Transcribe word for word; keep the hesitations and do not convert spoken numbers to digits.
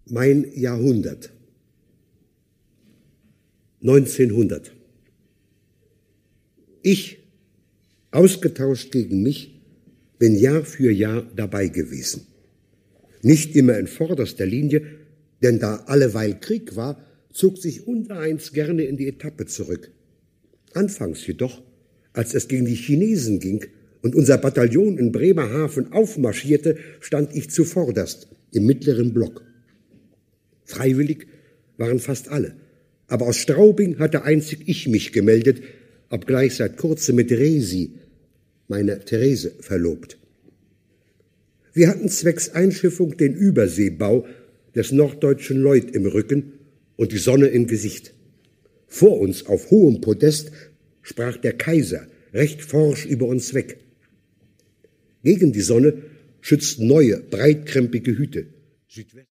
Mein Jahrhundert. neunzehnhundert. Ich, ausgetauscht gegen mich, bin Jahr für Jahr dabei gewesen. Nicht immer in vorderster Linie, denn da alleweil Krieg war, zog sich unsereins gerne in die Etappe zurück. Anfangs jedoch, als es gegen die Chinesen ging und unser Bataillon in Bremerhaven aufmarschierte, stand ich zuvorderst im mittleren Block. Freiwillig waren fast alle, aber aus Straubing hatte einzig ich mich gemeldet, obgleich seit kurzem mit Resi, meiner Therese, verlobt. Wir hatten zwecks Einschiffung den Überseebau des norddeutschen Lloyd im Rücken und die Sonne im Gesicht. Vor uns auf hohem Podest sprach der Kaiser recht forsch über uns weg. Gegen die Sonne schützten neue, breitkrempige Hüte. Südwest